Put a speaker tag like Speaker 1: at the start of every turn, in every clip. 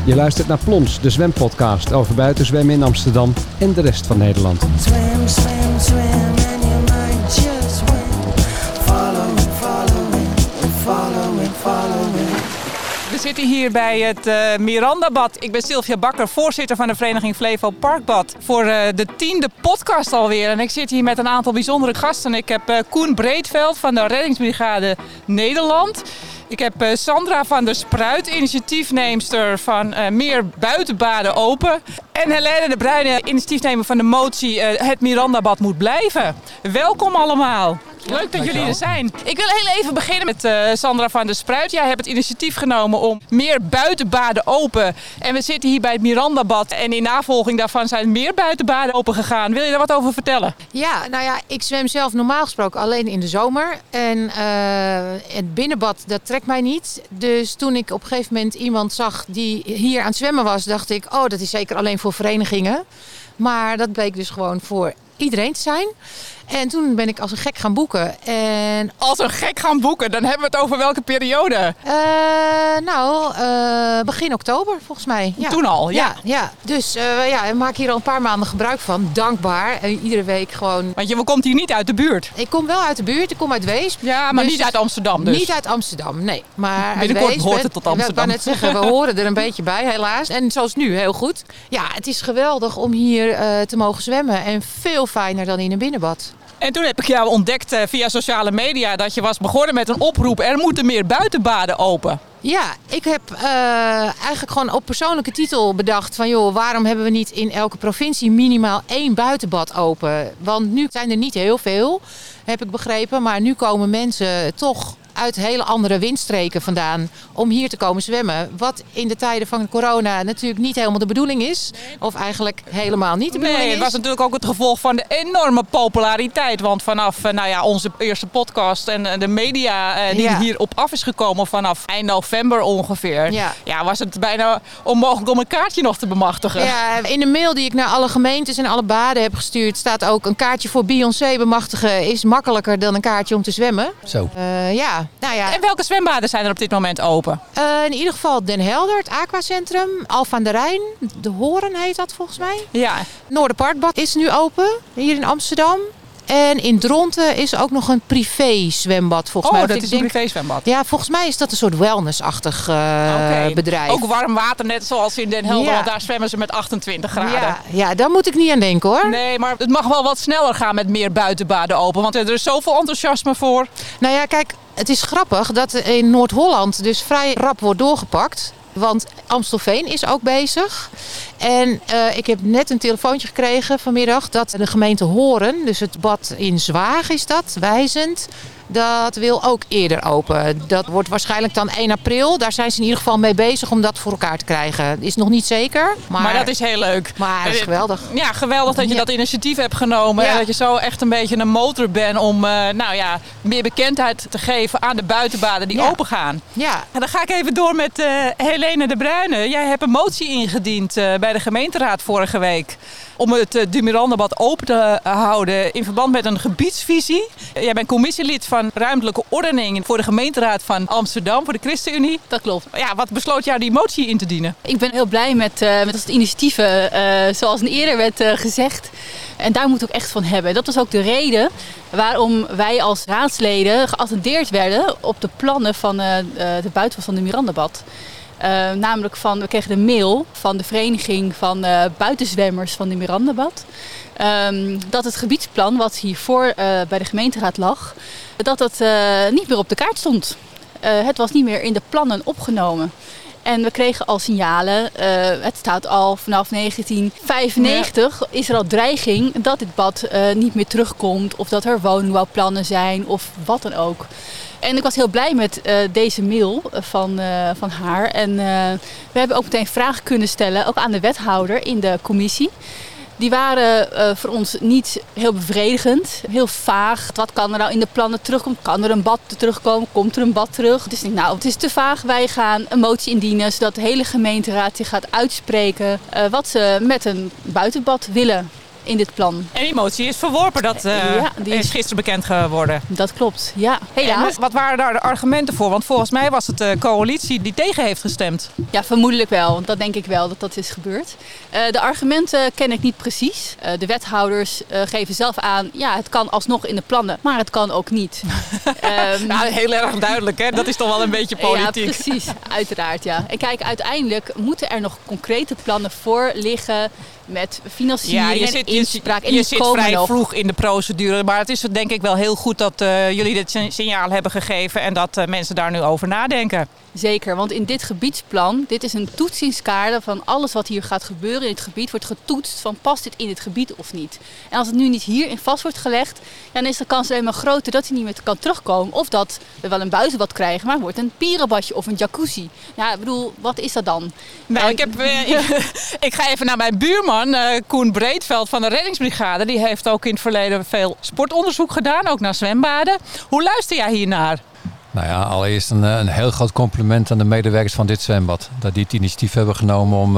Speaker 1: Je luistert naar Plons, de zwempodcast over buitenzwemmen in Amsterdam en de rest van Nederland.
Speaker 2: Swim, swim, swim and your mind just went. Follow it, follow it, follow it, follow it.
Speaker 3: We zitten hier bij het Mirandabad. Ik ben Sylvia Bakker, voorzitter van de vereniging Flevo Parkbad. Voor de 10e podcast alweer. En ik zit hier met een aantal bijzondere gasten. Ik heb Koen Breedveld van de Reddingsbrigade Nederland. Ik heb Sandra van der Spruit, initiatiefneemster van Meer Buitenbaden Open. En Helene de Bruyne, initiatiefnemer van de motie Het Mirandabad moet blijven. Welkom allemaal. Leuk dat jullie er zijn. Ik wil heel even beginnen met Sandra van der Spruit. Jij hebt het initiatief genomen om meer buitenbaden open. En we zitten hier bij het Mirandabad. En in navolging daarvan zijn meer buitenbaden open gegaan. Wil je daar wat over vertellen?
Speaker 4: Ja, nou ja, ik zwem zelf normaal gesproken alleen in de zomer. En het binnenbad, dat trekt mij niet. Dus toen ik op een gegeven moment iemand zag die hier aan het zwemmen was, dacht ik, oh, dat is zeker alleen voor verenigingen. Maar dat bleek dus gewoon voor iedereen te zijn. En toen ben ik als een gek gaan boeken. En
Speaker 3: Als een gek gaan boeken, dan hebben we het over welke periode?
Speaker 4: begin oktober volgens mij. Ja.
Speaker 3: Toen al, ja.
Speaker 4: Ja. Dus ik maak hier al een paar maanden gebruik van. Dankbaar. En iedere week gewoon.
Speaker 3: Want je komt hier niet uit de buurt.
Speaker 4: Ik kom wel uit de buurt. Ik kom uit Weesp.
Speaker 3: Ja, maar
Speaker 4: dus
Speaker 3: niet uit Amsterdam dus.
Speaker 4: Niet uit Amsterdam, nee. Maar
Speaker 3: binnenkort
Speaker 4: uit Weesp,
Speaker 3: hoort het tot Amsterdam.
Speaker 4: Ik wou net zeggen, we horen er een beetje bij helaas. En zoals nu, heel goed. Ja, het is geweldig om hier te mogen zwemmen. En veel fijner dan in een binnenbad.
Speaker 3: En toen heb ik jou ontdekt via sociale media dat je was begonnen met een oproep. Er moeten meer buitenbaden open.
Speaker 4: Ja, ik heb eigenlijk gewoon op persoonlijke titel bedacht van joh, waarom hebben we niet in elke provincie minimaal 1 buitenbad open? Want nu zijn er niet heel veel, heb ik begrepen. Maar nu komen mensen toch uit hele andere windstreken vandaan om hier te komen zwemmen. Wat in de tijden van corona natuurlijk niet helemaal de bedoeling is. Of eigenlijk helemaal niet de bedoeling is.
Speaker 3: Nee, het was natuurlijk ook het gevolg van de enorme populariteit. Want vanaf onze eerste podcast en de media die hierop af is gekomen vanaf eind november ongeveer. Ja, was het bijna onmogelijk om een kaartje nog te bemachtigen. Ja,
Speaker 4: in de mail die ik naar alle gemeentes en alle baden heb gestuurd staat ook een kaartje voor Beyoncé bemachtigen is makkelijker dan een kaartje om te zwemmen.
Speaker 1: Zo.
Speaker 4: Nou ja.
Speaker 3: En welke zwembaden zijn er op dit moment open?
Speaker 4: In ieder geval Den Helder, het Aquacentrum, Alphen aan de Rijn, de Horen heet dat volgens mij.
Speaker 3: Ja.
Speaker 4: Noorderparkbad is nu open, hier in Amsterdam. En in Dronten is ook nog een privé zwembad volgens mij.
Speaker 3: Dat is een privé zwembad?
Speaker 4: Ja, volgens mij is dat een soort wellness-achtig bedrijf.
Speaker 3: Ook warm water, net zoals in Den Helder, want daar zwemmen ze met 28 graden.
Speaker 4: Ja, daar moet ik niet aan denken hoor.
Speaker 3: Nee, maar het mag wel wat sneller gaan met meer buitenbaden open, want er is zoveel enthousiasme voor.
Speaker 4: Nou ja, kijk, het is grappig dat in Noord-Holland dus vrij rap wordt doorgepakt. Want Amstelveen is ook bezig. En ik heb net een telefoontje gekregen vanmiddag dat de gemeente Horen, dus het bad in Zwaag is dat, Wijzend, dat wil ook eerder open. Dat wordt waarschijnlijk dan 1 april. Daar zijn ze in ieder geval mee bezig om dat voor elkaar te krijgen. Is nog niet zeker. Maar
Speaker 3: dat is heel leuk.
Speaker 4: Maar dat is geweldig.
Speaker 3: Ja, geweldig dat je dat initiatief hebt genomen.
Speaker 4: Ja.
Speaker 3: En dat je zo echt een beetje een motor bent om meer bekendheid te geven aan de buitenbaden die open gaan.
Speaker 4: Ja.
Speaker 3: En dan ga ik even door met Helene de Bruyne. Jij hebt een motie ingediend bij de gemeenteraad vorige week om het Mirandabad open te houden in verband met een gebiedsvisie. Jij bent commissielid van ruimtelijke ordening voor de gemeenteraad van Amsterdam, voor de ChristenUnie.
Speaker 5: Dat klopt.
Speaker 3: Ja, wat besloot jou die motie in te dienen?
Speaker 5: Ik ben heel blij met het initiatieven, zoals eerder werd gezegd. En daar moet ik ook echt van hebben. Dat was ook de reden waarom wij als raadsleden geattendeerd werden op de plannen van de buitenbad van de Mirandabad. Namelijk we kregen de mail van de vereniging van buitenzwemmers van de Mirandabad. Dat het gebiedsplan wat hiervoor bij de gemeenteraad lag, dat niet meer op de kaart stond. Het was niet meer in de plannen opgenomen. En we kregen al signalen, het staat al vanaf 1995, is er al dreiging dat dit bad niet meer terugkomt. Of dat er woningbouwplannen zijn of wat dan ook. En ik was heel blij met deze mail van haar. En we hebben ook meteen vragen kunnen stellen, ook aan de wethouder in de commissie. Die waren voor ons niet heel bevredigend, heel vaag. Wat kan er nou in de plannen terugkomen? Kan er een bad terugkomen? Komt er een bad terug? Dus ik denk, het is te vaag. Wij gaan een motie indienen, zodat de hele gemeenteraad zich gaat uitspreken wat ze met een buitenbad willen. in dit plan.
Speaker 3: En die motie is verworpen, dat
Speaker 5: die
Speaker 3: is
Speaker 5: is
Speaker 3: gisteren bekend geworden.
Speaker 5: Dat klopt, ja. Helaas.
Speaker 3: En wat waren daar de argumenten voor? Want volgens mij was het de coalitie die tegen heeft gestemd.
Speaker 5: Ja, vermoedelijk wel. Want dat denk ik wel dat dat is gebeurd. De argumenten ken ik niet precies. De wethouders geven zelf aan, ja, het kan alsnog in de plannen, maar het kan ook niet.
Speaker 3: Nou, heel erg duidelijk, hè? Dat is toch wel een beetje politiek.
Speaker 5: Ja, precies. Uiteraard, ja. En kijk, uiteindelijk moeten er nog concrete plannen voor liggen met financiering en inspraak. En
Speaker 3: je
Speaker 5: die
Speaker 3: zit
Speaker 5: komen
Speaker 3: vrij
Speaker 5: nog.
Speaker 3: vroeg in de procedure. Maar het is denk ik wel heel goed dat jullie dit signaal hebben gegeven en dat mensen daar nu over nadenken.
Speaker 5: Zeker, want in dit gebiedsplan, dit is een toetsingskader van alles wat hier gaat gebeuren in het gebied, wordt getoetst van past dit in het gebied of niet. En als het nu niet hierin vast wordt gelegd, dan is de kans alleen maar groter dat hij niet meer kan terugkomen. Of dat we wel een buizenbad krijgen, maar het wordt een pierenbadje of een jacuzzi. Ja, ik bedoel, wat is dat dan?
Speaker 3: Nou, ik ga even naar mijn buurman, Koen Breedveld van de reddingsbrigade. Die heeft ook in het verleden veel sportonderzoek gedaan, ook naar zwembaden. Hoe luister jij hiernaar?
Speaker 6: Nou ja, allereerst een heel groot compliment aan de medewerkers van dit zwembad. Dat die het initiatief hebben genomen om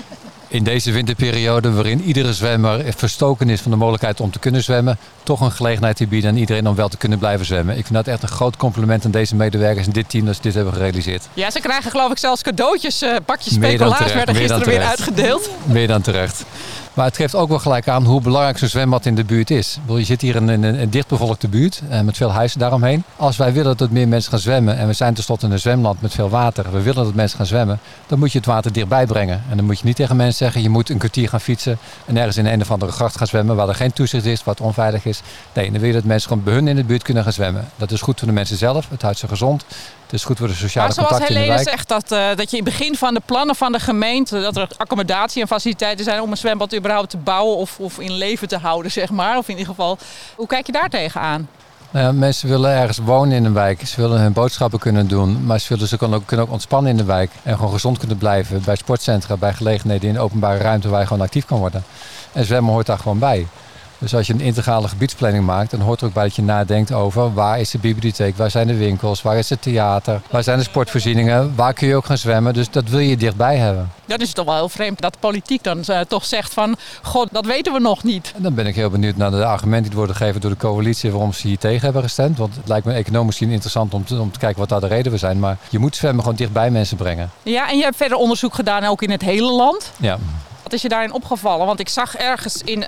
Speaker 6: in deze winterperiode, waarin iedere zwemmer verstoken is van de mogelijkheid om te kunnen zwemmen, toch een gelegenheid te bieden aan iedereen om wel te kunnen blijven zwemmen. Ik vind dat echt een groot compliment aan deze medewerkers en dit team dat ze dit hebben gerealiseerd.
Speaker 3: Ja, ze krijgen geloof ik zelfs cadeautjes, pakjes speculaas werden gisteren weer uitgedeeld.
Speaker 6: Meer dan terecht. Maar het geeft ook wel gelijk aan hoe belangrijk zo'n zwembad in de buurt is. Je zit hier in een dichtbevolkte buurt met veel huizen daaromheen. Als wij willen dat meer mensen gaan zwemmen, en we zijn tenslotte in een zwemland met veel water, we willen dat mensen gaan zwemmen, dan moet je het water dichtbij brengen. En dan moet je niet tegen mensen zeggen, je moet een kwartier gaan fietsen en ergens in een of andere gracht gaan zwemmen waar er geen toezicht is, waar het onveilig is. Nee, dan wil je dat mensen gewoon bij hun in de buurt kunnen gaan zwemmen. Dat is goed voor de mensen zelf, het houdt ze gezond. Het is goed voor de sociale contacten in de wijk.
Speaker 3: Maar zoals Helene zegt, dat je in het begin van de plannen van de gemeente, dat er accommodatie en faciliteiten zijn om een zwembad überhaupt te bouwen of in leven te houden, zeg maar. Of in ieder geval, hoe kijk je daar tegenaan?
Speaker 6: Nou ja, mensen willen ergens wonen in een wijk. Ze willen hun boodschappen kunnen doen. Maar ze kunnen ook ontspannen in de wijk. En gewoon gezond kunnen blijven bij sportcentra, bij gelegenheden in de openbare ruimte waar je gewoon actief kan worden. En zwemmen hoort daar gewoon bij. Dus als je een integrale gebiedsplanning maakt, dan hoort er ook bij dat je nadenkt over waar is de bibliotheek, waar zijn de winkels, waar is het theater, waar zijn de sportvoorzieningen, waar kun je ook gaan zwemmen. Dus dat wil je dichtbij hebben.
Speaker 3: Dat is toch wel heel vreemd dat de politiek dan toch zegt van, god, dat weten we nog niet.
Speaker 6: En dan ben ik heel benieuwd naar de argumenten die worden gegeven door de coalitie waarom ze hier tegen hebben gestemd. Want het lijkt me economisch misschien interessant om te kijken wat daar de redenen zijn. Maar je moet zwemmen gewoon dichtbij mensen brengen. Ja,
Speaker 3: en je hebt verder onderzoek gedaan ook in het hele land.
Speaker 6: Ja.
Speaker 3: Wat is je daarin opgevallen? Want ik zag ergens in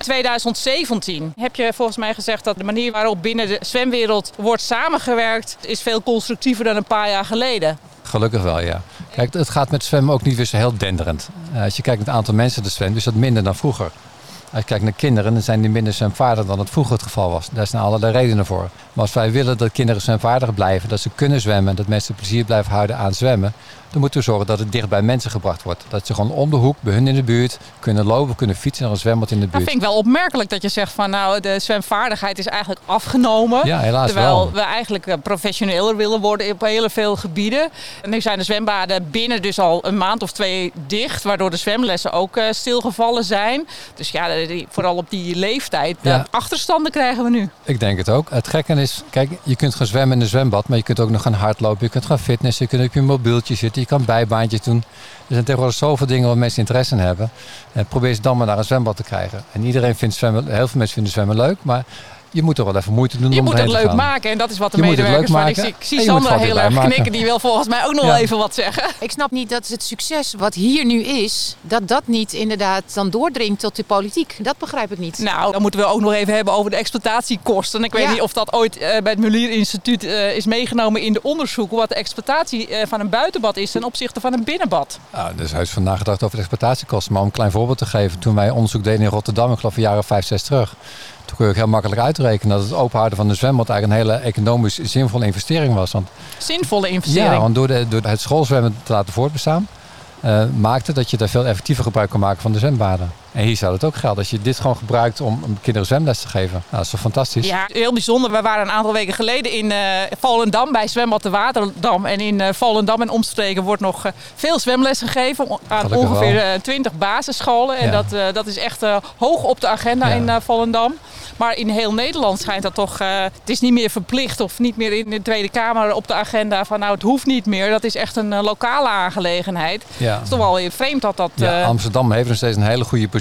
Speaker 3: 2017, heb je volgens mij gezegd dat de manier waarop binnen de zwemwereld wordt samengewerkt is veel constructiever dan een paar jaar geleden.
Speaker 6: Gelukkig wel, ja. Kijk, het gaat met zwemmen ook niet weer zo heel denderend. Als je kijkt naar het aantal mensen dat zwemt, is dat minder dan vroeger. Als je kijkt naar kinderen, dan zijn die minder zwemvaardig dan het vroeger het geval was. Daar zijn allerlei redenen voor. Maar als wij willen dat kinderen zwemvaardig blijven, dat ze kunnen zwemmen, dat mensen plezier blijven houden aan zwemmen, dan moeten we zorgen dat het dicht bij mensen gebracht wordt. Dat ze gewoon om de hoek, bij hun in de buurt, kunnen lopen, kunnen fietsen naar een zwembad in de buurt.
Speaker 3: Dat vind ik wel opmerkelijk dat je zegt van nou, de zwemvaardigheid is eigenlijk afgenomen.
Speaker 6: Ja, helaas
Speaker 3: terwijl
Speaker 6: wel.
Speaker 3: we eigenlijk professioneler willen worden op heel veel gebieden. En nu zijn de zwembaden binnen dus al een maand of 2 dicht, waardoor de zwemlessen ook stilgevallen zijn. Dus ja, vooral op die leeftijd, achterstanden krijgen we nu.
Speaker 6: Ik denk het ook. Het gekke is, kijk, je kunt gaan zwemmen in een zwembad, maar je kunt ook nog gaan hardlopen, je kunt gaan fitnessen, je kunt op je mobieltje zitten, je kan bijbaantjes doen. Er zijn tegenwoordig zoveel dingen waar mensen interesse in hebben. En probeer ze dan maar naar een zwembad te krijgen. En iedereen vindt zwemmen, heel veel mensen vinden zwemmen leuk, maar je moet er wel even moeite doen om erheen te gaan.
Speaker 3: Je moet het leuk maken en dat is wat de medewerkers van. Ik zie Sandra heel erg knikken, die wil volgens mij ook nog wel even wat zeggen.
Speaker 4: Ik snap niet dat het succes wat hier nu is, dat niet inderdaad dan doordringt tot de politiek. Dat begrijp ik niet.
Speaker 3: Nou, dan moeten we ook nog even hebben over de exploitatiekosten. Ik weet niet of dat ooit bij het Mulier Instituut is meegenomen in de onderzoeken, wat de exploitatie van een buitenbad is ten opzichte van een binnenbad.
Speaker 6: Nou, er is heus van nagedacht over de exploitatiekosten. Maar om een klein voorbeeld te geven, toen wij onderzoek deden in Rotterdam, ik geloof een jaar of 5, 6 terug. Toen kun je ook heel makkelijk uitrekenen dat het openhouden van een zwembad eigenlijk een hele economisch zinvolle investering was. Want,
Speaker 3: zinvolle investering?
Speaker 6: Ja, want door het schoolzwemmen te laten voortbestaan, maakte dat je daar veel effectiever gebruik kan maken van de zwembaden. En hier zou het ook gelden. Als je dit gewoon gebruikt om kinderen zwemles te geven. Nou, dat is toch fantastisch?
Speaker 3: Ja, heel bijzonder. We waren een aantal weken geleden in Volendam bij zwembad de Waterdam. En in Volendam en omstreken wordt nog veel zwemles gegeven aan
Speaker 6: Gelukkig
Speaker 3: ongeveer
Speaker 6: wel.
Speaker 3: 20 basisscholen. En dat is echt hoog op de agenda in Volendam. Maar in heel Nederland schijnt dat toch... het is niet meer verplicht of niet meer in de Tweede Kamer op de agenda van nou het hoeft niet meer. Dat is echt een lokale aangelegenheid.
Speaker 6: Ja.
Speaker 3: Het is toch wel weer vreemd dat dat...
Speaker 6: Ja, Amsterdam heeft nog steeds een hele goede positie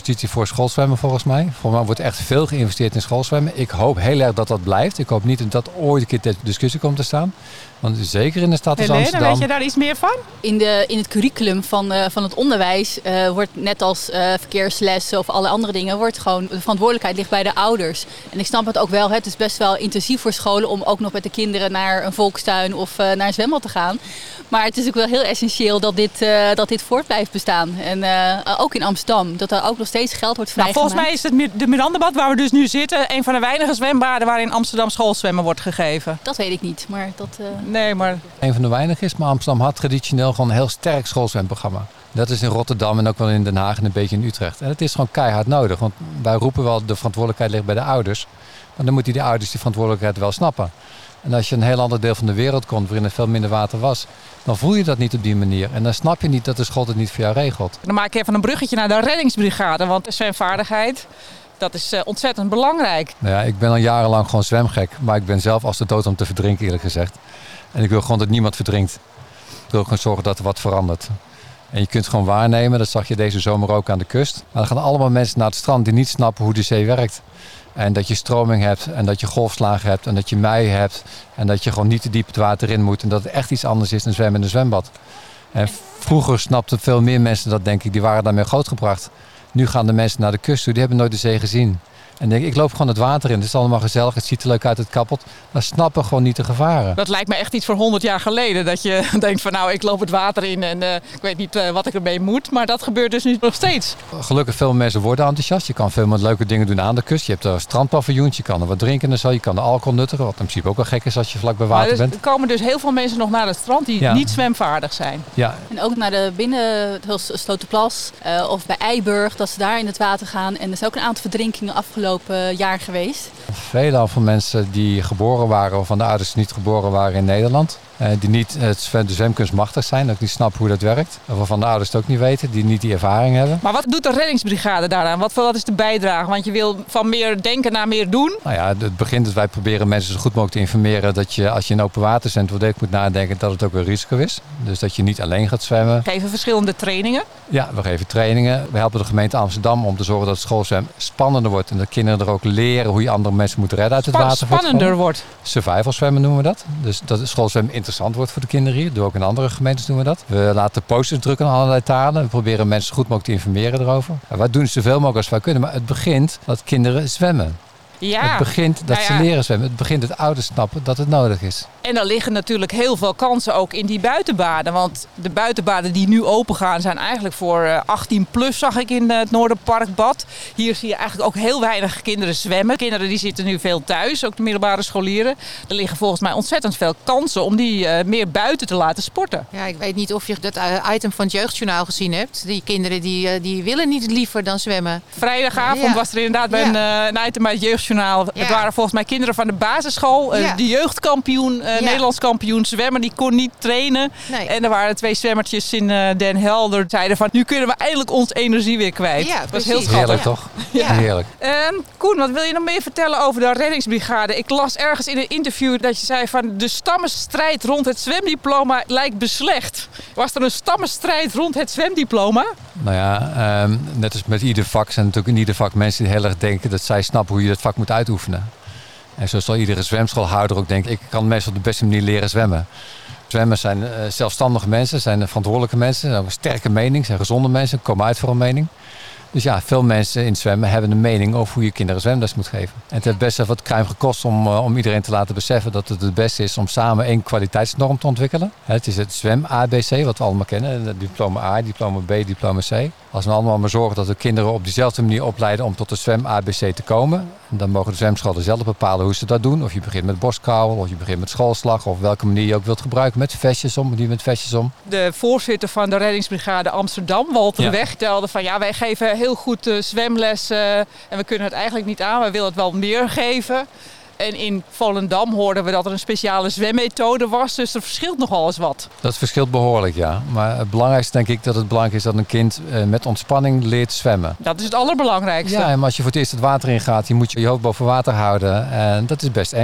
Speaker 6: justitie voor schoolzwemmen volgens mij. Volgens mij wordt echt veel geïnvesteerd in schoolzwemmen. Ik hoop heel erg dat dat blijft. Ik hoop niet dat dat ooit een keer ter discussie komt te staan. Want zeker in de stad als Amsterdam...
Speaker 3: Helene, weet je daar iets meer van?
Speaker 5: In het curriculum van het onderwijs wordt net als verkeerslessen of alle andere dingen, wordt gewoon de verantwoordelijkheid ligt bij de ouders. En ik snap het ook wel, het is best wel intensief voor scholen om ook nog met de kinderen naar een volkstuin of naar een zwembad te gaan. Maar het is ook wel heel essentieel dat dit voort blijft bestaan. En ook in Amsterdam, dat er ook nog steeds geld wordt vrijgemaakt.
Speaker 3: Volgens mij is het de Mirandabad waar we dus nu zitten een van de weinige zwembaden waar in Amsterdam schoolzwemmen wordt gegeven.
Speaker 5: Dat weet ik niet, maar dat...
Speaker 3: Nee, maar...
Speaker 6: Een van de weinigen is, maar Amsterdam had traditioneel gewoon een heel sterk schoolzwemprogramma. Dat is in Rotterdam en ook wel in Den Haag en een beetje in Utrecht. En het is gewoon keihard nodig, want wij roepen wel de verantwoordelijkheid ligt bij de ouders. Maar dan moeten die ouders die verantwoordelijkheid wel snappen. En als je een heel ander deel van de wereld komt waarin er veel minder water was, dan voel je dat niet op die manier. En dan snap je niet dat de school het niet voor jou regelt.
Speaker 3: Dan maak ik even een bruggetje naar de reddingsbrigade, want de zwemvaardigheid, dat is ontzettend belangrijk.
Speaker 6: Nou ja, ik ben al jarenlang gewoon zwemgek, maar ik ben zelf als de dood om te verdrinken eerlijk gezegd. En ik wil gewoon dat niemand verdrinkt. Ik wil gewoon zorgen dat er wat verandert. En je kunt het gewoon waarnemen, dat zag je deze zomer ook aan de kust. Maar er gaan allemaal mensen naar het strand die niet snappen hoe de zee werkt. En dat je stroming hebt en dat je golfslagen hebt en dat je mei hebt. En dat je gewoon niet te diep het water in moet. En dat het echt iets anders is dan zwemmen in een zwembad. En vroeger snapten veel meer mensen dat, denk ik. Die waren daarmee grootgebracht. Nu gaan de mensen naar de kust toe, die hebben nooit de zee gezien. En denk ik loop gewoon het water in. Het is allemaal gezellig, het ziet er leuk uit, het kappelt. Maar snappen gewoon niet de gevaren.
Speaker 3: Dat lijkt me echt iets voor 100 jaar geleden. Dat je denkt van nou, ik loop het water in en ik weet niet wat ik ermee moet. Maar dat gebeurt dus nu nog steeds.
Speaker 6: Gelukkig veel mensen worden enthousiast. Je kan veel meer leuke dingen doen aan de kust. Je hebt er strandpaviljoens, je kan er wat drinken en zo. Je kan er alcohol nuttigen, wat in principe ook wel gek is als je vlak bij water bent.
Speaker 3: Er komen dus heel veel mensen nog naar het strand die niet zwemvaardig zijn.
Speaker 6: Ja.
Speaker 5: En ook naar de binnen, zoals Slotenplas of bij Eiburg, dat ze daar in het water gaan. En er zijn ook een aantal verdrinkingen afgelopen jaar geweest.
Speaker 6: Veelal van mensen die geboren waren of van de ouders niet geboren waren in Nederland. Die niet de zwemkunst machtig zijn, ook niet snappen hoe dat werkt. Of waarvan de ouders het ook niet weten, die niet die ervaring hebben.
Speaker 3: Maar wat doet de reddingsbrigade daaraan? Wat is de bijdrage? Want je wil van meer denken naar meer doen.
Speaker 6: Nou ja, het begint dat wij proberen mensen zo goed mogelijk te informeren dat je als je in open water zwemt wel degelijk moet nadenken dat het ook een risico is. Dus dat je niet alleen gaat zwemmen.
Speaker 3: We geven verschillende trainingen.
Speaker 6: Ja, we geven trainingen. We helpen de gemeente Amsterdam om te zorgen dat het schoolzwem spannender wordt. En dat kinderen er ook leren hoe je andere mensen moet redden uit het water.
Speaker 3: Spannender wordt.
Speaker 6: Survival zwemmen noemen we dat. Dus dat het schoolzwem interessant wordt voor de kinderen hier. Doen we ook in andere gemeentes doen we dat. We laten posters drukken in allerlei talen. We proberen mensen goed mogelijk te informeren erover. En wij doen zoveel mogelijk als wij kunnen. Maar het begint dat kinderen zwemmen.
Speaker 3: Ja.
Speaker 6: Het begint dat ze leren zwemmen. Het begint dat ouders snappen dat het nodig is.
Speaker 3: En er liggen natuurlijk heel veel kansen ook in die buitenbaden. Want de buitenbaden die nu open gaan zijn eigenlijk voor 18 plus, zag ik in het Noorderparkbad. Hier zie je eigenlijk ook heel weinig kinderen zwemmen. Kinderen die zitten nu veel thuis, ook de middelbare scholieren. Er liggen volgens mij ontzettend veel kansen om die meer buiten te laten sporten.
Speaker 4: Ja, ik weet niet of je dat item van het Jeugdjournaal gezien hebt. Die kinderen die willen niet liever dan zwemmen.
Speaker 3: Vrijdagavond was er inderdaad bij een item bij het Jeugdjournaal. Het waren volgens mij kinderen van de basisschool. De jeugdkampioen, Nederlands kampioen zwemmen, die kon niet trainen. Nee. En er waren 2 zwemmertjes in Den Helder. Zeiden van, nu kunnen we eindelijk ons energie weer kwijt.
Speaker 4: Ja,
Speaker 3: dat was heel schattig.
Speaker 6: Heerlijk toch? Ja. Heerlijk.
Speaker 3: Koen, wat wil je nog meer vertellen over de reddingsbrigade? Ik las ergens in een interview dat je zei van de stammenstrijd rond het zwemdiploma lijkt beslecht. Was er een stammenstrijd rond het zwemdiploma?
Speaker 6: Nou ja, net als met ieder vak zijn natuurlijk in ieder vak mensen die heel erg denken dat zij snappen hoe je dat vak moet uitoefenen. En zo zal iedere zwemschoolhouder ook denken, ik kan mensen op de beste manier leren zwemmen. Zwemmers zijn zelfstandige mensen, zijn verantwoordelijke mensen, hebben een sterke mening, zijn gezonde mensen, komen uit voor een mening. Dus ja, veel mensen in zwemmen hebben een mening over hoe je kinderen zwemles moet geven. En het heeft best wel wat kruim gekost om iedereen te laten beseffen dat het beste is om samen één kwaliteitsnorm te ontwikkelen. Het is het zwem-ABC, wat we allemaal kennen. Diploma A, diploma B, diploma C. Als we allemaal maar zorgen dat we kinderen op diezelfde manier opleiden om tot de zwem-ABC te komen. Dan mogen de zwemscholen zelf bepalen hoe ze dat doen. Of je begint met borstkrabbel, of je begint met schoolslag. Of welke manier je ook wilt gebruiken. Met vestjes om, niet met vestjes om.
Speaker 3: De voorzitter van de reddingsbrigade Amsterdam, Walter Weg, vertelde van wij geven heel goed zwemles. En we kunnen het eigenlijk niet aan. We willen het wel meer geven. En in Volendam hoorden we dat er een speciale zwemmethode was. Dus er verschilt nogal eens wat.
Speaker 6: Dat verschilt behoorlijk, ja. Maar het belangrijkste denk ik dat het belangrijk is dat een kind met ontspanning leert zwemmen.
Speaker 3: Dat is het allerbelangrijkste.
Speaker 6: Ja, maar als je voor het eerst het water ingaat, je moet je hoofd boven water houden. En dat is best eng.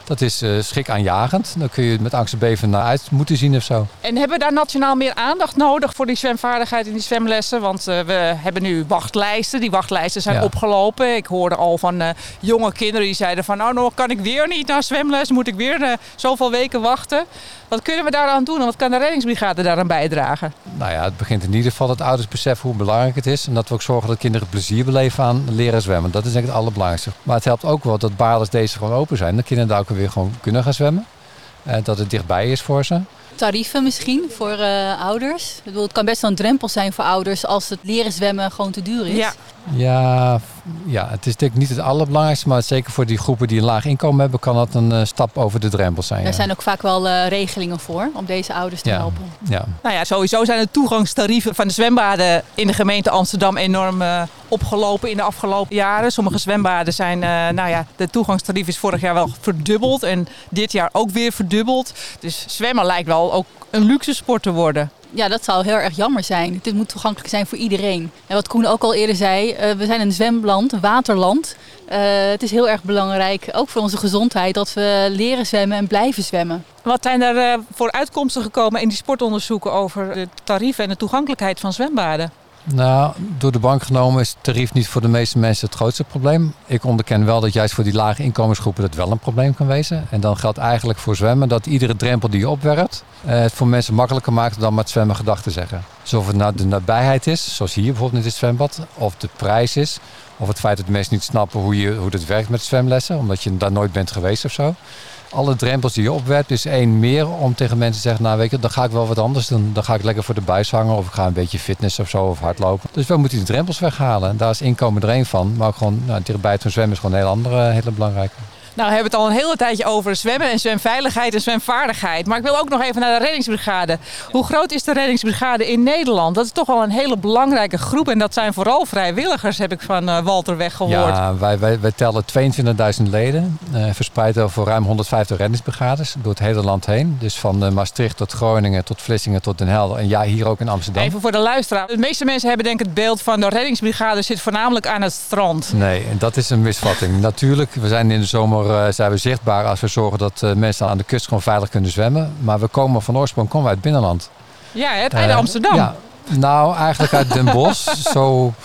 Speaker 6: Dat is schrikaanjagend. Dan kun je met angst en beven naar uit moeten zien of zo.
Speaker 3: En hebben we daar nationaal meer aandacht nodig voor die zwemvaardigheid in die zwemlessen? Want we hebben nu wachtlijsten. Die wachtlijsten zijn opgelopen. Ik hoorde al van jonge kinderen die zeiden van... nou, kan ik weer niet naar zwemles? Moet ik weer zoveel weken wachten? Wat kunnen we daaraan doen en wat kan de reddingsbrigade daaraan bijdragen?
Speaker 6: Nou ja, het begint in ieder geval dat ouders beseffen hoe belangrijk het is. En dat we ook zorgen dat kinderen plezier beleven aan leren zwemmen. Dat is denk ik het allerbelangrijkste. Maar het helpt ook wel dat baden deze gewoon open zijn. Dat kinderen daar ook weer gewoon kunnen gaan zwemmen. Dat het dichtbij is voor ze.
Speaker 5: Tarieven misschien voor ouders. Ik bedoel, het kan best wel een drempel zijn voor ouders als het leren zwemmen gewoon te duur is.
Speaker 6: Ja, het is denk ik niet het allerbelangrijkste. Maar zeker voor die groepen die een laag inkomen hebben, kan dat een stap over de drempel zijn.
Speaker 5: Er zijn ook vaak wel regelingen voor om deze ouders te helpen.
Speaker 6: Ja.
Speaker 3: Nou ja, sowieso zijn de toegangstarieven van de zwembaden in de gemeente Amsterdam enorm opgelopen in de afgelopen jaren. Sommige zwembaden zijn, de toegangstarief is vorig jaar wel verdubbeld en dit jaar ook weer verdubbeld. Dus zwemmen lijkt wel ook een luxe sport te worden.
Speaker 5: Ja, dat zou heel erg jammer zijn. Dit moet toegankelijk zijn voor iedereen. En wat Koen ook al eerder zei, we zijn een zwemland, een waterland. Het is heel erg belangrijk, ook voor onze gezondheid, dat we leren zwemmen en blijven zwemmen.
Speaker 3: Wat zijn er voor uitkomsten gekomen in die sportonderzoeken over de tarieven en de toegankelijkheid van zwembaden?
Speaker 6: Nou, door de bank genomen is het tarief niet voor de meeste mensen het grootste probleem. Ik onderken wel dat juist voor die lage inkomensgroepen dat wel een probleem kan wezen. En dan geldt eigenlijk voor zwemmen dat iedere drempel die je opwerpt het voor mensen makkelijker maakt dan met zwemmen gedag te zeggen. Dus of het nou de nabijheid is, zoals hier bijvoorbeeld in dit zwembad, of de prijs is, of het feit dat mensen niet snappen hoe het werkt met zwemlessen, omdat je daar nooit bent geweest of zo. Alle drempels die je opwerpt is één meer om tegen mensen te zeggen, nou weet je, dan ga ik wel wat anders doen. Dan ga ik lekker voor de buis hangen of ik ga een beetje fitness of zo of hardlopen. Dus we moeten die drempels weghalen. En daar is inkomen er één van. Maar ook gewoon dichtbij het zwemmen is gewoon een heel andere, hele belangrijke.
Speaker 3: Nou, we hebben het al een hele tijdje over zwemmen en zwemveiligheid en zwemvaardigheid. Maar ik wil ook nog even naar de reddingsbrigade. Hoe groot is de reddingsbrigade in Nederland? Dat is toch wel een hele belangrijke groep. En dat zijn vooral vrijwilligers, heb ik van Walter Weg gehoord.
Speaker 6: Ja, wij tellen 22.000 leden. Verspreid over ruim 150 reddingsbrigades door het hele land heen. Dus van Maastricht tot Groningen, tot Vlissingen, tot Den Helder. En ja, hier ook in Amsterdam.
Speaker 3: Even voor de luisteraar. De meeste mensen hebben denk ik het beeld van de reddingsbrigade zit voornamelijk aan het strand.
Speaker 6: Nee, en dat is een misvatting. Natuurlijk, we zijn in de zomer zijn we zichtbaar als we zorgen dat mensen aan de kust gewoon veilig kunnen zwemmen. Maar we komen van oorsprong uit het binnenland.
Speaker 3: Ja, uit Amsterdam.
Speaker 6: Ja, nou, eigenlijk uit Den Bosch.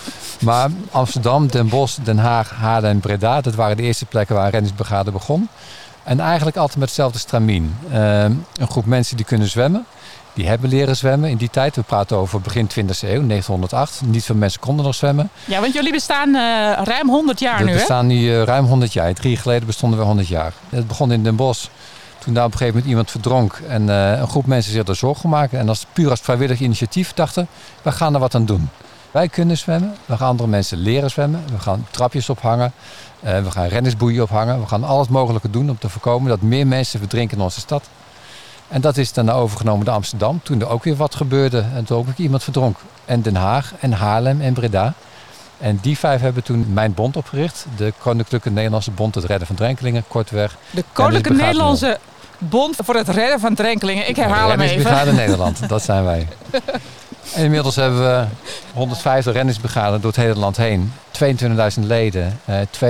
Speaker 6: Maar Amsterdam, Den Bosch, Den Haag, Haarlem en Breda. Dat waren de eerste plekken waar een reddingsbrigade begon. En eigenlijk altijd met hetzelfde stramien. Een groep mensen die kunnen zwemmen. Die hebben leren zwemmen in die tijd. We praten over begin 20e eeuw, 1908. Niet veel mensen konden nog zwemmen.
Speaker 3: Ja, want jullie bestaan ruim 100 jaar nu, hè?
Speaker 6: We bestaan nu ruim 100 jaar. 3 jaar geleden bestonden we 100 jaar. Het begon in Den Bosch. Toen daar op een gegeven moment iemand verdronk. En een groep mensen zich er zorgen maken. En puur als vrijwillig initiatief dachten, we gaan er wat aan doen. Wij kunnen zwemmen. We gaan andere mensen leren zwemmen. We gaan trapjes ophangen. We gaan rennersboeien ophangen. We gaan alles mogelijke doen om te voorkomen dat meer mensen verdrinken in onze stad. En dat is daarna overgenomen door Amsterdam. Toen er ook weer wat gebeurde en toen ook weer iemand verdronk. En Den Haag en Haarlem en Breda. En die 5 hebben toen mijn bond opgericht. De Koninklijke Nederlandse Bond het Redden van Drenkelingen, kortweg.
Speaker 3: De Koninklijke Nederlandse Bond voor het Redden van Drenkelingen. Ik herhaal hem even.
Speaker 6: Reddingsbrigade Nederland, dat zijn wij. En inmiddels hebben we 150 reddingsbrigaden door het hele land heen. 22.000 leden.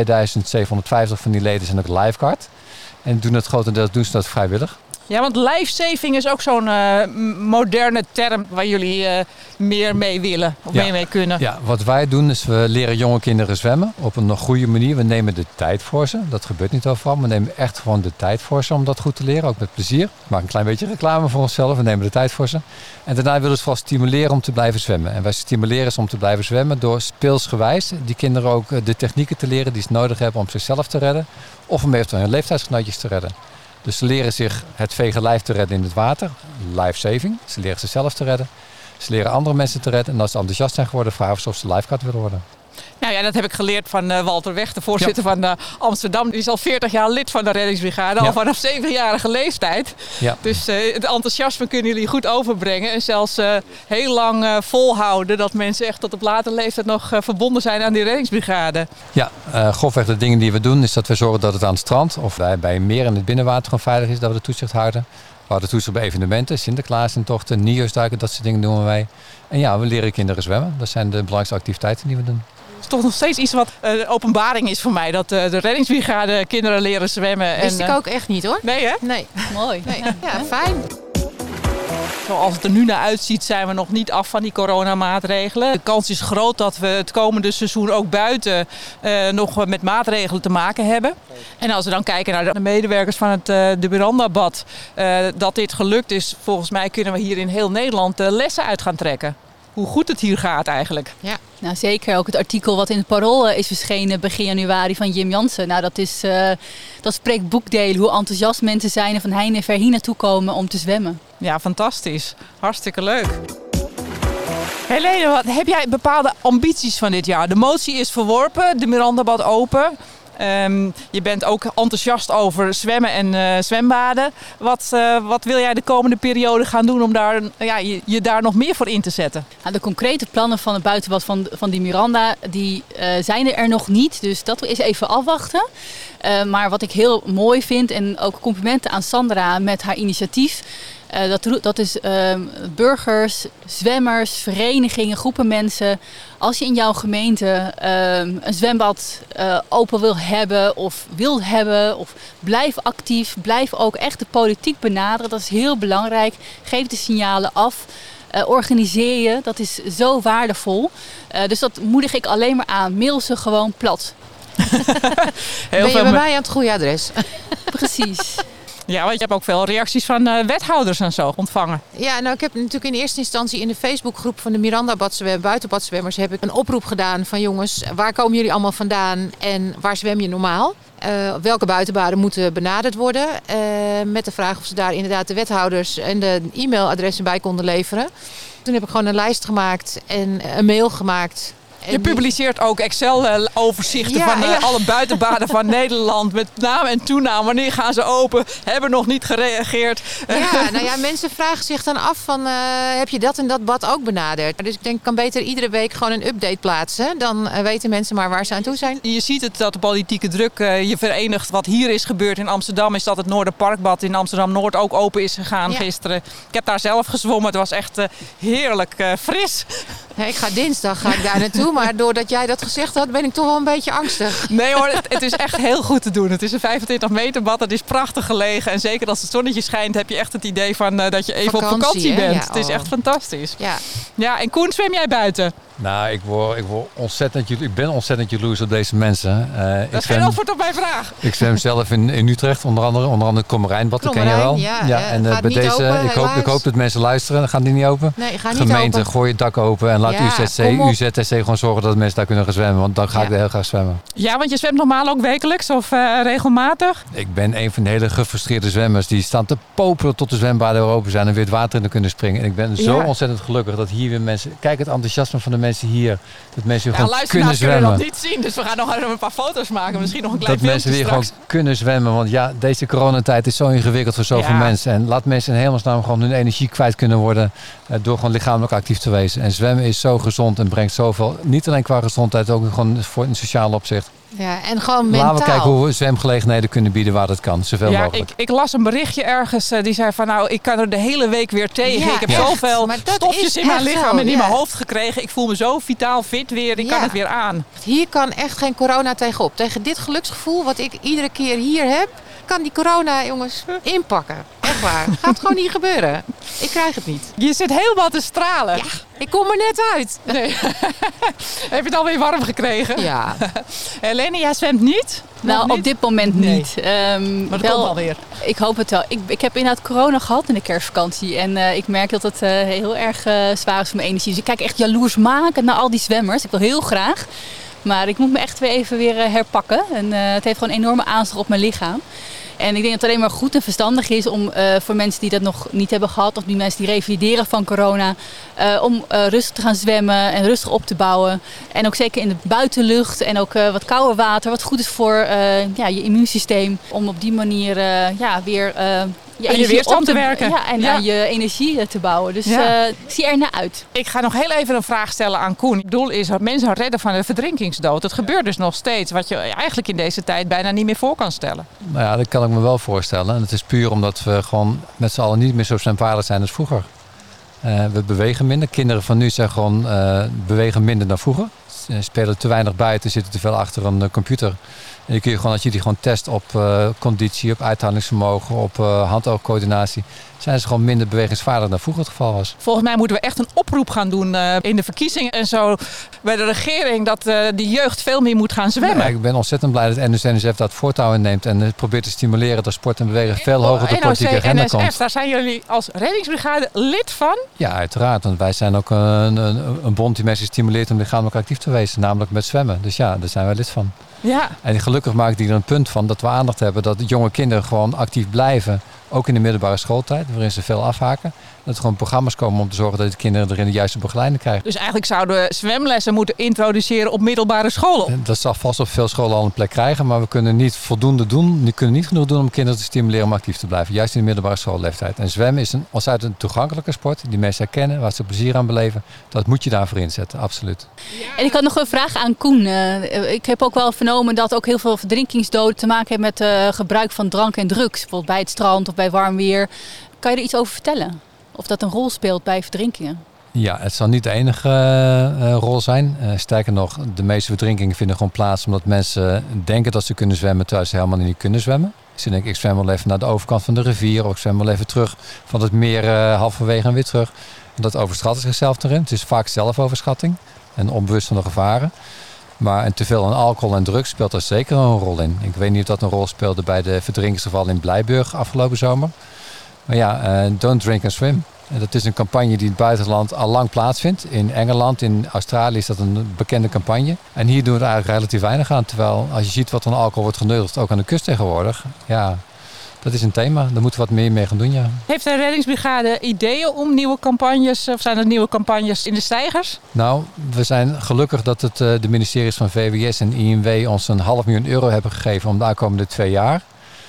Speaker 6: 2750 van die leden zijn ook lifeguard. En doen het grotendeels vrijwillig.
Speaker 3: Ja, want lifesaving is ook zo'n moderne term waar jullie meer mee willen of meer mee kunnen.
Speaker 6: Ja, wat wij doen is we leren jonge kinderen zwemmen op een goede manier. We nemen de tijd voor ze. Dat gebeurt niet overal. We nemen echt gewoon de tijd voor ze om dat goed te leren. Ook met plezier. Ik maak een klein beetje reclame voor onszelf. We nemen de tijd voor ze. En daarna willen we ze vooral stimuleren om te blijven zwemmen. En wij stimuleren ze om te blijven zwemmen door speelsgewijs die kinderen ook de technieken te leren die ze nodig hebben om zichzelf te redden. Of om eventueel hun leeftijdsgenootjes te redden. Dus ze leren zich het vege lijf te redden in het water. Life-saving. Ze leren zichzelf te redden. Ze leren andere mensen te redden. En als ze enthousiast zijn geworden, vragen ze of ze lifeguard willen worden.
Speaker 3: Nou ja, dat heb ik geleerd van Walter Weg, de voorzitter van Amsterdam. Die is al 40 jaar lid van de reddingsbrigade, al vanaf 7-jarige leeftijd. Ja. Dus het enthousiasme kunnen jullie goed overbrengen. En zelfs heel lang volhouden dat mensen echt tot op latere leeftijd nog verbonden zijn aan die reddingsbrigade. Ja,
Speaker 6: grofweg de dingen die we doen is dat we zorgen dat het aan het strand of bij een meer in het binnenwater gewoon veilig is, dat we de toezicht houden. We houden toezicht bij evenementen, Sinterklaasintochten, nieuwjaarsduiken, dat soort dingen doen wij. En ja, we leren kinderen zwemmen. Dat zijn de belangrijkste activiteiten die we doen.
Speaker 3: Het is toch nog steeds iets wat openbaring is voor mij. Dat de reddingsbrigade kinderen leren zwemmen.
Speaker 4: Wist ik ook echt niet hoor.
Speaker 3: Nee hè?
Speaker 4: Nee.
Speaker 5: Mooi.
Speaker 4: Nee. Ja, fijn.
Speaker 3: Zoals het er nu naar uitziet zijn we nog niet af van die coronamaatregelen. De kans is groot dat we het komende seizoen ook buiten nog met maatregelen te maken hebben. En als we dan kijken naar de medewerkers van de Mirandabad, dat dit gelukt is, volgens mij kunnen we hier in heel Nederland lessen uit gaan trekken. Hoe goed het hier gaat eigenlijk.
Speaker 4: Ja.
Speaker 5: Nou, zeker ook het artikel wat in het Parool is verschenen begin januari van Jim Jansen. Nou, dat spreekt boekdelen hoe enthousiast mensen zijn en van heinde en ver hier naartoe komen om te zwemmen.
Speaker 3: Ja, fantastisch. Hartstikke leuk. Helene, heb jij bepaalde ambities van dit jaar? De motie is verworpen, de Mirandabad open. Je bent ook enthousiast over zwemmen en zwembaden. Wat wil jij de komende periode gaan doen om je daar nog meer voor in te zetten?
Speaker 5: Nou, de concrete plannen van het buitenbad van die Miranda die zijn er nog niet. Dus dat is even afwachten. Maar wat ik heel mooi vind en ook complimenten aan Sandra met haar initiatief. Dat is burgers, zwemmers, verenigingen, groepen mensen. Als je in jouw gemeente een zwembad open wil hebben of blijf actief. Blijf ook echt de politiek benaderen. Dat is heel belangrijk. Geef de signalen af. Organiseer je. Dat is zo waardevol. Dus dat moedig ik alleen maar aan. Mail ze gewoon plat.
Speaker 4: Ben je bij mij aan het goede adres?
Speaker 5: Precies.
Speaker 3: Ja, want je hebt ook veel reacties van wethouders en zo ontvangen.
Speaker 4: Ja, nou ik heb natuurlijk in eerste instantie in de Facebookgroep van de Mirandabadzwemmers, buitenbadzwemmers, heb ik een oproep gedaan van jongens, waar komen jullie allemaal vandaan en waar zwem je normaal? Welke buitenbaden moeten benaderd worden? Met de vraag of ze daar inderdaad de wethouders en de e-mailadressen bij konden leveren. Toen heb ik gewoon een lijst gemaakt en een mail gemaakt.
Speaker 3: Je publiceert ook Excel-overzichten van alle buitenbaden van Nederland met naam en toenaam. Wanneer gaan ze open? Hebben nog niet gereageerd.
Speaker 4: Ja, nou ja, mensen vragen zich dan af van heb je dat en dat bad ook benaderd? Dus ik denk, ik kan beter iedere week gewoon een update plaatsen. Dan weten mensen maar waar ze aan toe zijn.
Speaker 3: Je ziet het dat de politieke druk je verenigt. Wat hier is gebeurd in Amsterdam is dat het Noorderparkbad in Amsterdam-Noord ook open is gegaan gisteren. Ik heb daar zelf gezwommen. Het was echt heerlijk fris.
Speaker 4: Ja, ik ga dinsdag daar naartoe, maar doordat jij dat gezegd had, ben ik toch wel een beetje angstig.
Speaker 3: Nee hoor, het is echt heel goed te doen. Het is een 25 meter bad, het is prachtig gelegen. En zeker als het zonnetje schijnt, heb je echt het idee van dat je even op vakantie bent. Ja, het is echt fantastisch. Ja, en Koen, zwem jij buiten?
Speaker 6: Nou, ik ben ontzettend jaloers op deze mensen.
Speaker 3: Dat is geen antwoord op mijn vraag.
Speaker 6: Ik zwem zelf in Utrecht, onder andere Kommerijnbad, dat ken je wel.
Speaker 4: Ja,
Speaker 6: en bij deze, open, ik hoop dat mensen luisteren. Dan gaan die niet open.
Speaker 4: Nee, gaat niet
Speaker 6: Gemeente,
Speaker 4: open.
Speaker 6: gooi het dak open en laat UZTC gewoon zorgen dat mensen daar kunnen gaan zwemmen. Want dan ga ik er heel graag zwemmen.
Speaker 3: Ja, want je zwemt normaal ook wekelijks of regelmatig?
Speaker 6: Ik ben een van de hele gefrustreerde zwemmers. Die staan te popelen tot de zwembaden weer open zijn en weer het water in kunnen springen. En ik ben zo ontzettend gelukkig dat hier weer mensen... Kijk het enthousiasme van de mensen hier. Dat mensen weer gewoon kunnen zwemmen.
Speaker 3: Kunnen dat niet zien, dus we gaan nog een paar foto's maken. Misschien nog een klein filmpje
Speaker 6: Dat mensen weer
Speaker 3: straks.
Speaker 6: gewoon kunnen zwemmen. Want ja, deze coronatijd is zo ingewikkeld voor zoveel mensen. En laat mensen in hemelsnaam gewoon hun energie kwijt kunnen worden. Door gewoon lichamelijk actief te wezen. En zwemmen is zo gezond en brengt zoveel. Niet alleen qua gezondheid, ook gewoon voor in sociaal opzicht.
Speaker 4: Ja, en gewoon mentaal.
Speaker 6: Laten we kijken hoe we zwemgelegenheden kunnen bieden waar dat kan. Zoveel mogelijk.
Speaker 3: Ik las een berichtje ergens die zei van nou, ik kan er de hele week weer tegen.
Speaker 4: Ja,
Speaker 3: ik heb zoveel stofjes in mijn lichaam en in mijn hoofd gekregen. Ik voel me zo vitaal, fit weer. Ik kan het weer aan.
Speaker 4: Hier kan echt geen corona tegenop. Tegen dit geluksgevoel wat ik iedere keer hier heb, kan die corona, jongens, inpakken. Echt waar. Gaat gewoon niet gebeuren. Ik krijg het niet.
Speaker 3: Je zit helemaal te stralen.
Speaker 4: Ja, ik kom er net uit.
Speaker 3: Nee. Heb je het alweer warm gekregen?
Speaker 4: Ja.
Speaker 3: Helene, jij zwemt niet?
Speaker 5: Nou, op dit moment niet.
Speaker 3: Maar dat komt alweer.
Speaker 5: Ik hoop het wel. Ik heb inderdaad corona gehad in de kerstvakantie. En ik merk dat het heel erg zwaar is voor mijn energie. Dus ik kijk echt jaloersmakend naar al die zwemmers. Ik wil heel graag. Maar ik moet me echt weer even herpakken. En het heeft gewoon een enorme aanslag op mijn lichaam. En ik denk dat het alleen maar goed en verstandig is om voor mensen die dat nog niet hebben gehad, of die mensen die revalideren van corona, om rustig te gaan zwemmen en rustig op te bouwen. En ook zeker in de buitenlucht en ook wat kouder water, wat goed is voor je immuunsysteem. Om op die manier weer
Speaker 3: je weerstand te werken.
Speaker 5: Ja, en aan je energie te bouwen. Dus ik zie er naar uit.
Speaker 3: Ik ga nog heel even een vraag stellen aan Koen. Het doel is mensen redden van de verdrinkingsdood. Het gebeurt dus nog steeds, wat je eigenlijk in deze tijd bijna niet meer voor kan stellen.
Speaker 6: Nou ja, dat kan ik me wel voorstellen. En het is puur omdat we gewoon met z'n allen niet meer zo zwemvaardig zijn als vroeger. We bewegen minder. Kinderen van nu zijn gewoon bewegen minder dan vroeger. spelen te weinig buiten, zitten te veel achter een computer. En die kun je gewoon, als je die gewoon test op conditie, op uithoudingsvermogen, op hand-oogcoördinatie, zijn ze gewoon minder bewegingsvaardig dan vroeger het geval was.
Speaker 3: Volgens mij moeten we echt een oproep gaan doen in de verkiezingen en zo bij de regering dat de jeugd veel meer moet gaan zwemmen.
Speaker 6: Ja, ik ben ontzettend blij dat NOC-NSF dat voortouw inneemt en probeert te stimuleren dat sport en bewegen veel hoger op de politieke agenda
Speaker 3: NOC-NSF,
Speaker 6: komt.
Speaker 3: daar zijn jullie als reddingsbrigade lid van?
Speaker 6: Ja, uiteraard. Want wij zijn ook een bond die mensen stimuleert om lichamelijk actief te wezen, namelijk met zwemmen. Dus ja, daar zijn wij lid van.
Speaker 3: Ja.
Speaker 6: En gelukkig maakt die er een punt van dat we aandacht hebben dat jonge kinderen gewoon actief blijven. Ook in de middelbare schooltijd, waarin ze veel afhaken. Dat er gewoon programma's komen om te zorgen dat de kinderen erin de juiste begeleiding krijgen.
Speaker 3: Dus eigenlijk zouden we zwemlessen moeten introduceren op middelbare scholen.
Speaker 6: Dat zal vast op veel scholen al een plek krijgen, maar we kunnen niet voldoende doen. We kunnen niet genoeg doen om kinderen te stimuleren om actief te blijven. Juist in de middelbare schoolleeftijd. En zwemmen is een ontzettend toegankelijke sport die mensen herkennen, waar ze plezier aan beleven. Dat moet je daarvoor inzetten, absoluut.
Speaker 5: En ik had nog een vraag aan Koen. Ik heb ook wel vernomen dat ook heel veel verdrinkingsdoden te maken hebben met gebruik van drank en drugs. Bijvoorbeeld bij het strand of bij warm weer. Kan je er iets over vertellen? Of dat een rol speelt bij verdrinkingen?
Speaker 6: Ja, het zal niet de enige rol zijn. Sterker nog, de meeste verdrinkingen vinden gewoon plaats omdat mensen denken dat ze kunnen zwemmen terwijl ze helemaal niet kunnen zwemmen. Ze denken, ik zwem wel even naar de overkant van de rivier of ik zwem wel even terug van het meer halverwege en weer terug. En dat overschatten zichzelf erin. Het is vaak zelfoverschatting en onbewust van de gevaren. Maar en te veel aan alcohol en drugs speelt er zeker een rol in. Ik weet niet of dat een rol speelde bij de verdrinkingsgeval in Blijburg afgelopen zomer. Maar ja, don't drink and swim. Dat is een campagne die in het buitenland al lang plaatsvindt. In Engeland, in Australië is dat een bekende campagne. En hier doen we er eigenlijk relatief weinig aan. Terwijl als je ziet wat van alcohol wordt genuttigd, ook aan de kust tegenwoordig. Ja, dat is een thema. Daar moeten we wat meer mee gaan doen, ja.
Speaker 3: Heeft de reddingsbrigade ideeën om nieuwe campagnes, of zijn er nieuwe campagnes in de steigers?
Speaker 6: Nou, we zijn gelukkig dat de ministeries van VWS en INW ons €500.000 hebben gegeven om de aankomende 2 jaar.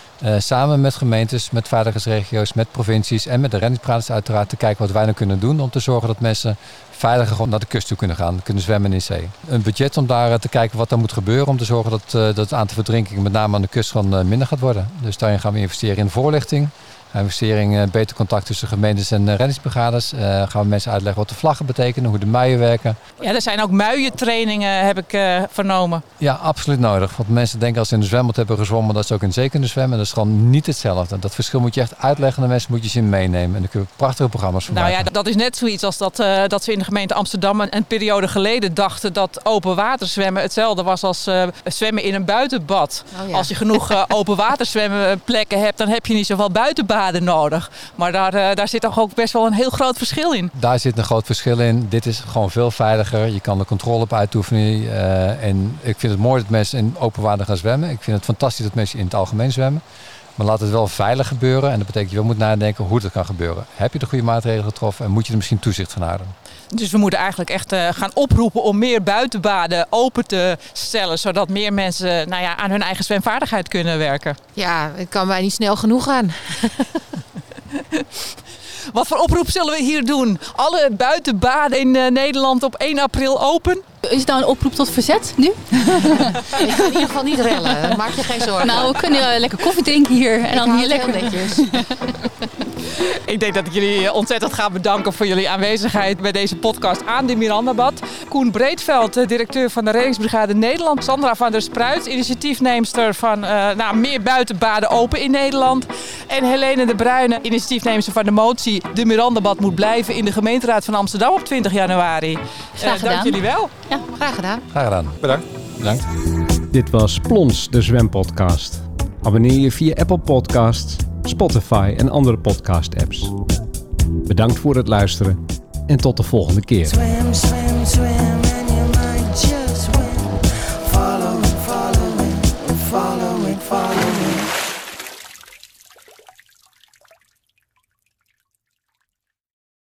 Speaker 6: Samen met gemeentes, met veiligheidsregio's, met provincies en met de reddingsbrigades uiteraard te kijken wat wij dan kunnen doen om te zorgen dat mensen veiliger gewoon naar de kust toe kunnen gaan, kunnen zwemmen in zee. Een budget om daar te kijken wat er moet gebeuren om te zorgen dat het aantal verdrinkingen met name aan de kust gewoon minder gaat worden. Dus daarin gaan we investeren in voorlichting. Investering, beter contact tussen gemeentes en reddingsbrigades. Gaan we mensen uitleggen wat de vlaggen betekenen, hoe de muien werken.
Speaker 3: Ja, er zijn ook muientrainingen, heb ik vernomen.
Speaker 6: Ja, absoluut nodig. Want mensen denken als ze in de zwembad hebben gezwommen dat ze ook in zee kunnen zwemmen. Dat is gewoon niet hetzelfde. Dat verschil moet je echt uitleggen aan mensen, moet je ze in meenemen. En daar kunnen we prachtige programma's voor maken.
Speaker 3: Nou ja, dat is net zoiets als dat ze in de gemeente Amsterdam een periode geleden dachten dat open water zwemmen hetzelfde was als zwemmen in een buitenbad.
Speaker 4: Oh ja.
Speaker 3: Als je genoeg open water zwemplekken hebt, dan heb je niet zoveel buitenbaden nodig. Maar daar zit toch ook best wel een heel groot verschil in.
Speaker 6: Daar zit een groot verschil in. Dit is gewoon veel veiliger. Je kan er controle op uitoefenen. En ik vind het mooi dat mensen in open water gaan zwemmen. Ik vind het fantastisch dat mensen in het algemeen zwemmen. Maar laat het wel veilig gebeuren. En dat betekent je wel moet nadenken hoe dat kan gebeuren. Heb je de goede maatregelen getroffen en moet je er misschien toezicht van houden?
Speaker 3: Dus we moeten eigenlijk echt gaan oproepen om meer buitenbaden open te stellen. Zodat meer mensen aan hun eigen zwemvaardigheid kunnen werken.
Speaker 4: Ja, het kan mij niet snel genoeg gaan.
Speaker 3: Wat voor oproep zullen we hier doen? Alle buitenbaden in Nederland op 1 april open?
Speaker 5: Is het nou een oproep tot verzet nu?
Speaker 4: Ik ga in ieder geval niet rellen. Maak je geen zorgen.
Speaker 5: Nou, we kunnen lekker koffie drinken hier. En dan hier lekker
Speaker 4: netjes.
Speaker 3: Ik denk dat ik jullie ontzettend ga bedanken voor jullie aanwezigheid bij deze podcast aan de Mirandabad. Koen Breedveld, directeur van de Reddingsbrigade Nederland. Sandra van der Spruit, initiatiefneemster van meer buitenbaden open in Nederland. En Helene de Bruyne, initiatiefneemster van de motie De Mirandabad moet blijven in de gemeenteraad van Amsterdam op 20 januari.
Speaker 5: Graag gedaan.
Speaker 3: Dank jullie wel.
Speaker 5: Ja,
Speaker 4: Graag gedaan.
Speaker 6: Graag gedaan.
Speaker 7: Bedankt.
Speaker 6: Bedankt.
Speaker 1: Dit was Plons, de zwempodcast. Abonneer je via Apple Podcasts, Spotify en andere podcast-apps. Bedankt voor het luisteren en tot de volgende keer.
Speaker 2: Swim, swim, swim.